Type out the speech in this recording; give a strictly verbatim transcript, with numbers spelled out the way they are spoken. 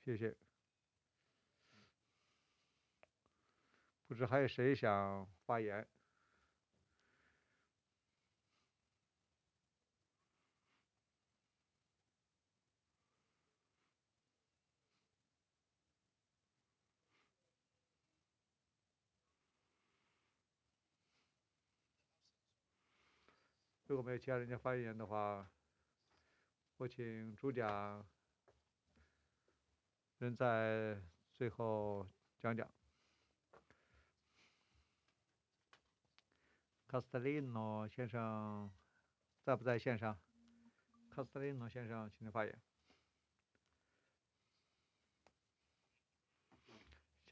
谢谢。不知还有谁想发言？如果没有其他人家发言的话，我请主讲人在最后讲讲。卡斯特利诺先生在不在线上？卡斯特利诺先生，请您发言。